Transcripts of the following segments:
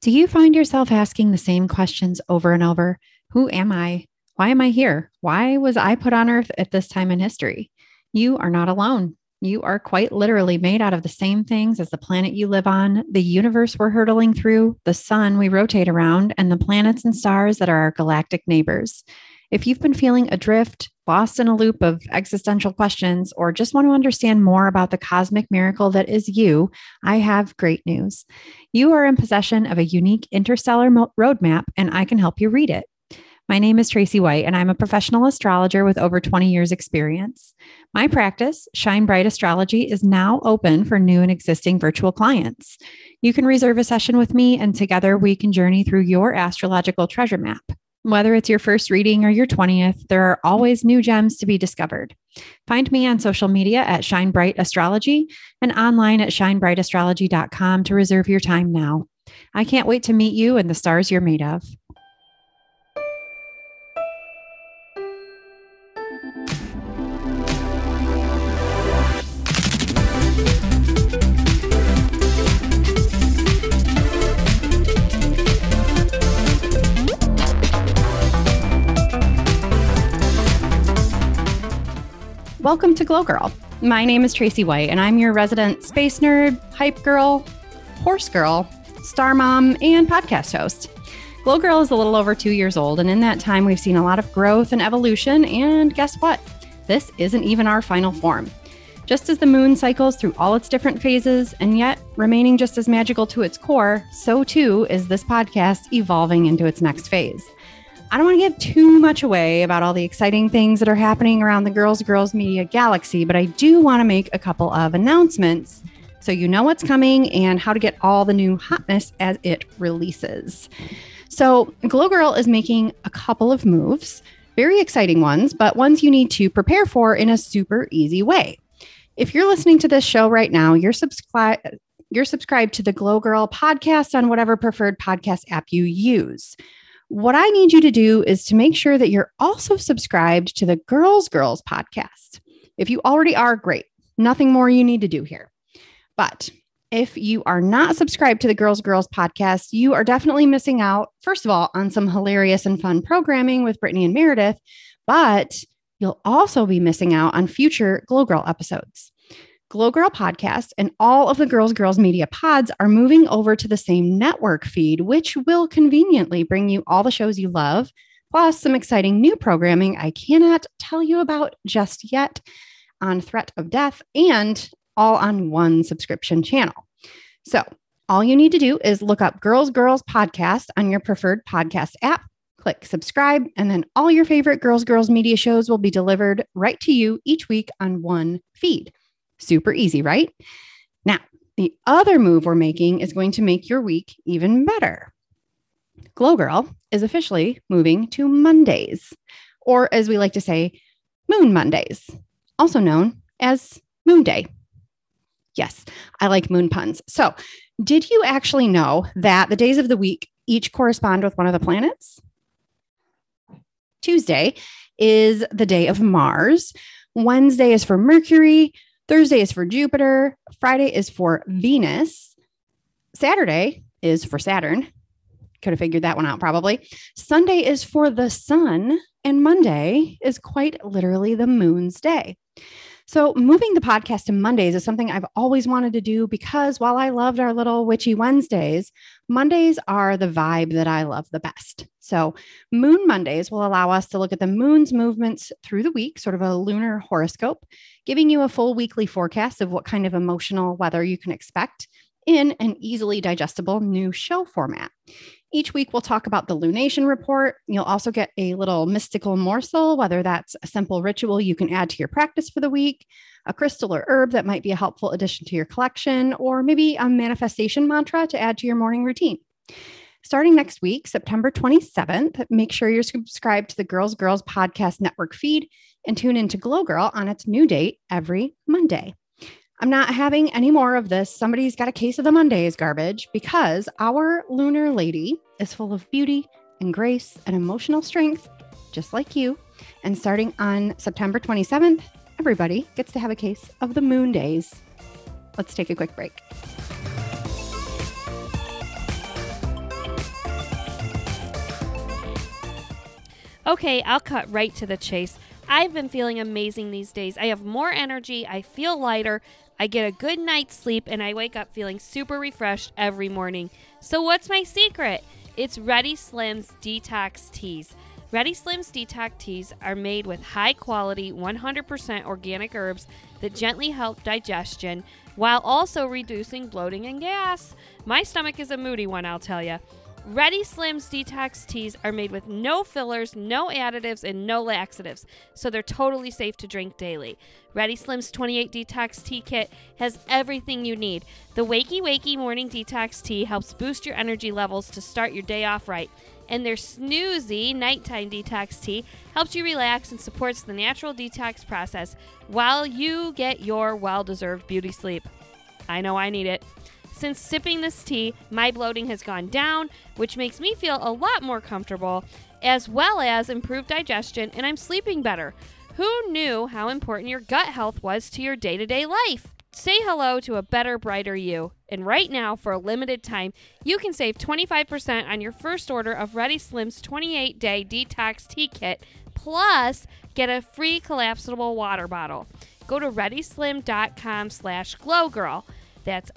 Do you find yourself asking the same questions over and over? Who am I? Why am I here? Why was I put on earth at this time in history? You are not alone. You are quite literally made out of the same things as the planet you live on, the universe we're hurtling through, the sun we rotate around, and the planets and stars that are our galactic neighbors. If you've been feeling adrift, lost in a loop of existential questions, or just want to understand more about the cosmic miracle that is you, I have great news. You are in possession of a unique interstellar roadmap, and I can help you read it. My name is Tracy White, and I'm a professional astrologer with over 20 years' experience. My practice, Shine Bright Astrology, is now open for new and existing virtual clients. You can reserve a session with me, and together we can journey through your astrological treasure map. Whether it's your first reading or your 20th, there are always new gems to be discovered. Find me on social media at Shine Bright Astrology and online at shinebrightastrology.com to reserve your time now. I can't wait to meet you and the stars you're made of. Welcome to Glow Girl. My name is Tracy White, and I'm your resident space nerd, hype girl, horse girl, star mom, and podcast host. Glow Girl is a little over 2 years old, and in that time, we've seen a lot of growth and evolution, and guess what? This isn't even our final form. Just as the moon cycles through all its different phases, and yet remaining just as magical to its core, so too is this podcast evolving into its next phase. I don't want to give too much away about all the exciting things that are happening around the Girls Media galaxy, but I do want to make a couple of announcements so you know what's coming and how to get all the new hotness as it releases. So Glow Girl is making a couple of moves, very exciting ones, but ones you need to prepare for in a super easy way. If you're listening to this show right now, you're subscribed to the Glow Girl podcast on whatever preferred podcast app you use. What I need you to do is to make sure that you're also subscribed to the Girls podcast. If you already are, great. Nothing more you need to do here. But if you are not subscribed to the Girls podcast, you are definitely missing out, first of all, on some hilarious and fun programming with Brittany and Meredith, but you'll also be missing out on future Glow Girl episodes. Glow Girl podcast and all of the Girls Media pods are moving over to the same network feed, which will conveniently bring you all the shows you love, plus some exciting new programming I cannot tell you about just yet on threat of death, and all on one subscription channel. So all you need to do is look up Girls podcast on your preferred podcast app, click subscribe, and then all your favorite Girls Media shows will be delivered right to you each week on one feed. Super easy, right? Now, the other move we're making is going to make your week even better. Glow Girl is officially moving to Mondays, or as we like to say, Moon Mondays, also known as Moon Day. Yes, I like moon puns. So, did you actually know that the days of the week each correspond with one of the planets? Tuesday is the day of Mars. Wednesday is for Mercury. Thursday is for Jupiter. Friday is for Venus. Saturday is for Saturn. Could have figured that one out probably. Sunday is for the sun. And Monday is quite literally the moon's day. So moving the podcast to Mondays is something I've always wanted to do because while I loved our little witchy Wednesdays, Mondays are the vibe that I love the best. So Moon Mondays will allow us to look at the moon's movements through the week, sort of a lunar horoscope, giving you a full weekly forecast of what kind of emotional weather you can expect in an easily digestible new show format. Each week, we'll talk about the lunation report. You'll also get a little mystical morsel, whether that's a simple ritual you can add to your practice for the week, a crystal or herb that might be a helpful addition to your collection, or maybe a manifestation mantra to add to your morning routine. Starting next week, September 27th, make sure you're subscribed to the Girls Podcast Network feed and tune into Glow Girl on its new date every Monday. I'm not having any more of this "somebody's got a case of the Mondays" garbage because our lunar lady is full of beauty and grace and emotional strength, just like you. And starting on September 27th, everybody gets to have a case of the moon days. Let's take a quick break. Okay, I'll cut right to the chase. I've been feeling amazing these days. I have more energy, I feel lighter, I get a good night's sleep, and I wake up feeling super refreshed every morning. So what's my secret? It's Ready Slim's Detox Teas. Ready Slim's Detox Teas are made with high-quality, 100% organic herbs that gently help digestion while also reducing bloating and gas. My stomach is a moody one, I'll tell you. Ready Slim's Detox Teas are made with no fillers, no additives, and no laxatives, so they're totally safe to drink daily. Ready Slim's 28 Detox Tea Kit has everything you need. The Wakey Wakey Morning Detox Tea helps boost your energy levels to start your day off right. And their Snoozy Nighttime Detox Tea helps you relax and supports the natural detox process while you get your well-deserved beauty sleep. I know I need it. Since sipping this tea, my bloating has gone down, which makes me feel a lot more comfortable, as well as improved digestion, and I'm sleeping better. Who knew how important your gut health was to your day-to-day life? Say hello to a better, brighter you. And right now, for a limited time, you can save 25% on your first order of Ready Slim's 28-day detox tea kit, plus get a free collapsible water bottle. Go to ReadySlim.com/glowgirl. That's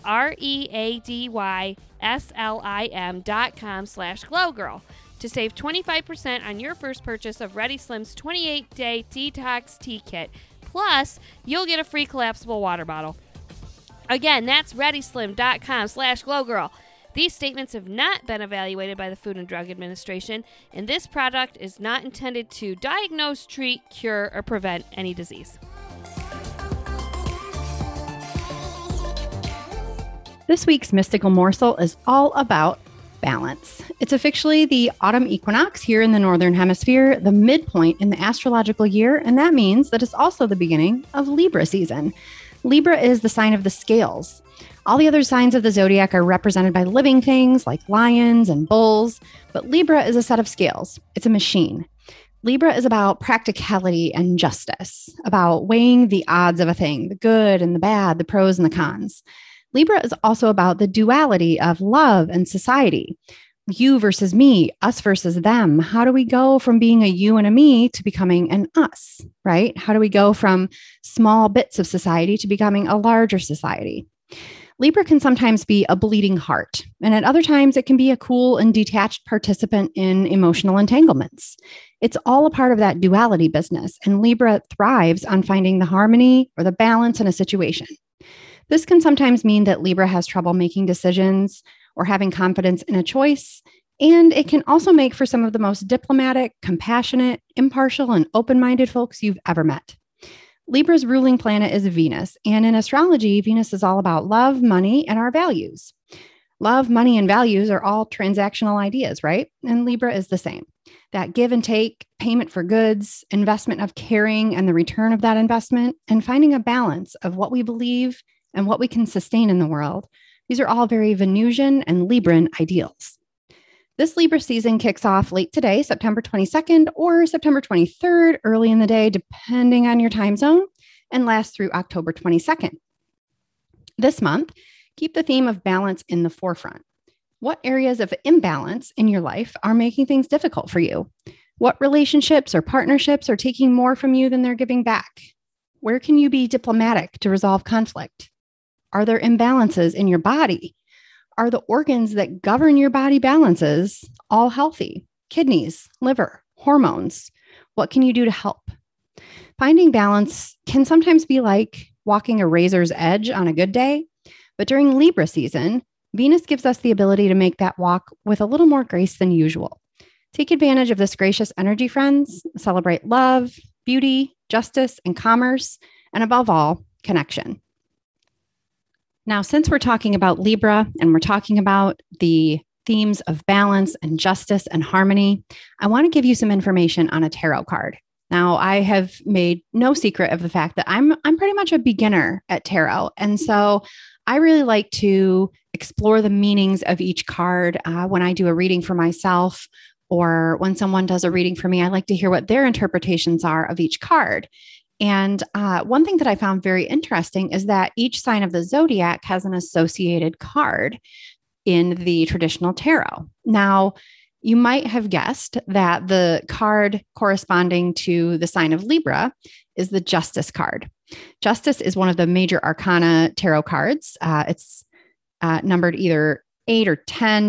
ReadySlim.com/glowgirl to save 25% on your first purchase of Ready Slim's 28-day detox tea kit. Plus, you'll get a free collapsible water bottle. Again, that's ReadySlim.com/glowgirl. These statements have not been evaluated by the Food and Drug Administration, and this product is not intended to diagnose, treat, cure, or prevent any disease. This week's Mystical Morsel is all about balance. It's officially the autumn equinox here in the Northern Hemisphere, the midpoint in the astrological year, and that means that it's also the beginning of Libra season. Libra is the sign of the scales. All the other signs of the zodiac are represented by living things like lions and bulls, but Libra is a set of scales. It's a machine. Libra is about practicality and justice, about weighing the odds of a thing, the good and the bad, the pros and the cons. Libra is also about the duality of love and society. You versus me, us versus them. How do we go from being a you and a me to becoming an us, right? How do we go from small bits of society to becoming a larger society? Libra can sometimes be a bleeding heart, and at other times it can be a cool and detached participant in emotional entanglements. It's all a part of that duality business, and Libra thrives on finding the harmony or the balance in a situation. This can sometimes mean that Libra has trouble making decisions or having confidence in a choice, and it can also make for some of the most diplomatic, compassionate, impartial, and open-minded folks you've ever met. Libra's ruling planet is Venus, and in astrology, Venus is all about love, money, and our values. Love, money, and values are all transactional ideas, right? And Libra is the same. That give and take, payment for goods, investment of caring, and the return of that investment, and finding a balance of what we believe and what we can sustain in the world. These are all very Venusian and Libran ideals. This Libra season kicks off late today, September 22nd or September 23rd, early in the day, depending on your time zone, and lasts through October 22nd. This month, keep the theme of balance in the forefront. What areas of imbalance in your life are making things difficult for you? What relationships or partnerships are taking more from you than they're giving back? Where can you be diplomatic to resolve conflict? Are there imbalances in your body? Are the organs that govern your body balances all healthy? Kidneys, liver, hormones. What can you do to help? Finding balance can sometimes be like walking a razor's edge on a good day, but during Libra season, Venus gives us the ability to make that walk with a little more grace than usual. Take advantage of this gracious energy, friends. Celebrate love, beauty, justice, and commerce, and above all, connection. Now, since we're talking about Libra and we're talking about the themes of balance and justice and harmony, I want to give you some information on a tarot card. Now, I have made no secret of the fact that I'm pretty much a beginner at tarot. And so I really like to explore the meanings of each card when I do a reading for myself, or when someone does a reading for me. I like to hear what their interpretations are of each card. And one thing that I found very interesting is that each sign of the zodiac has an associated card in the traditional tarot. Now, you might have guessed that the card corresponding to the sign of Libra is the Justice card. Justice is one of the major arcana tarot cards. It's numbered either 8 or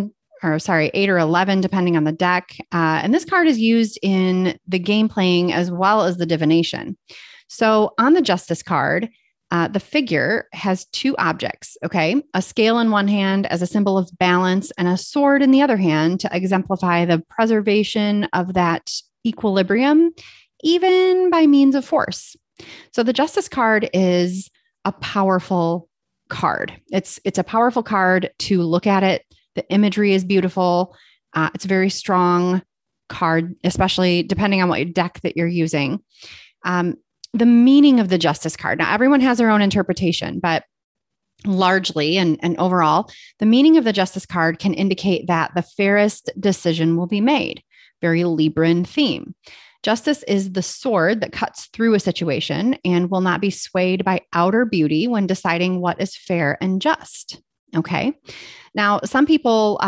11, depending on the deck. And this card is used in the game playing as well as the divination. So on the Justice card, the figure has two objects, okay? A scale in one hand as a symbol of balance and a sword in the other hand to exemplify the preservation of that equilibrium, even by means of force. So the Justice card is a powerful card. It's a powerful card to look at it. The imagery is beautiful. It's a very strong card, especially depending on what deck that you're using. The meaning of the Justice card. Now, everyone has their own interpretation, but largely and overall, the meaning of the Justice card can indicate that the fairest decision will be made. Very Libran theme. Justice is the sword that cuts through a situation and will not be swayed by outer beauty when deciding what is fair and just. Okay. Now, some people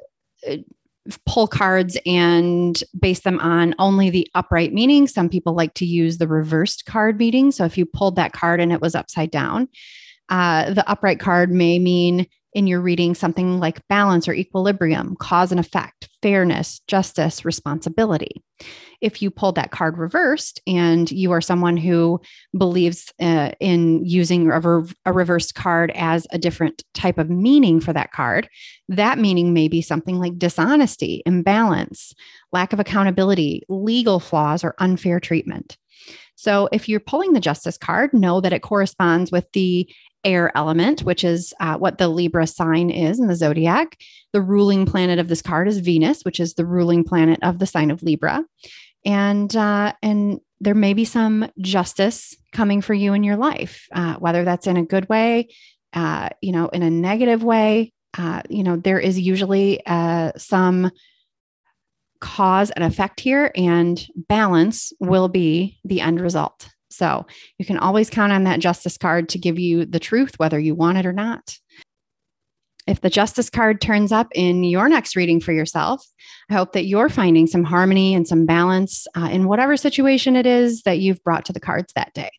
pull cards and base them on only the upright meaning. Some people like to use the reversed card meaning. So if you pulled that card and it was upside down, the upright card may mean in your reading something like balance or equilibrium, cause and effect, fairness, justice, responsibility. If you pulled that card reversed and you are someone who believes in using a reversed card as a different type of meaning for that card, that meaning may be something like dishonesty, imbalance, lack of accountability, legal flaws, or unfair treatment. So if you're pulling the Justice card, know that it corresponds with the air element, which is what the Libra sign is in the zodiac. The ruling planet of this card is Venus, which is the ruling planet of the sign of Libra. And there may be some justice coming for you in your life, whether that's in a good way, in a negative way. There is usually some cause and effect here, and balance will be the end result. So you can always count on that Justice card to give you the truth, whether you want it or not. If the Justice card turns up in your next reading for yourself, I hope that you're finding some harmony and some balance in whatever situation it is that you've brought to the cards that day.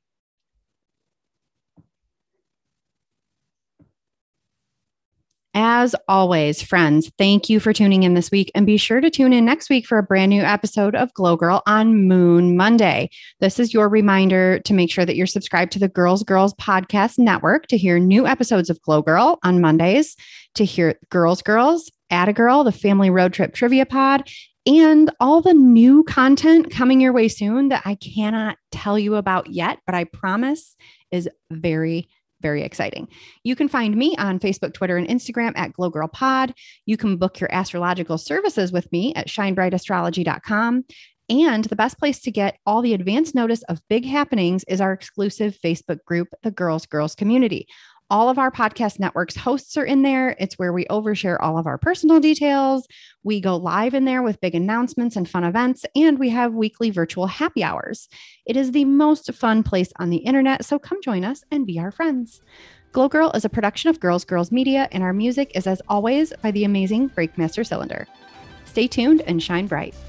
As always, friends, thank you for tuning in this week, and be sure to tune in next week for a brand new episode of Glow Girl on Moon Monday. This is your reminder to make sure that you're subscribed to the Girls Podcast Network to hear new episodes of Glow Girl on Mondays, to hear Girls, Add a Girl, the Family Road Trip Trivia Pod, and all the new content coming your way soon that I cannot tell you about yet, but I promise is very, very exciting. You can find me on Facebook, Twitter, and Instagram at Glow Girl Pod. You can book your astrological services with me at shinebrightastrology.com. And the best place to get all the advance notice of big happenings is our exclusive Facebook group, the Girls Community. All of our podcast networks hosts are in there. It's where we overshare all of our personal details. We go live in there with big announcements and fun events, and we have weekly virtual happy hours. It is the most fun place on the internet, so come join us and be our friends. Glow Girl is a production of Girls Media, and our music is, as always, by the amazing Breakmaster Cylinder. Stay tuned and shine bright.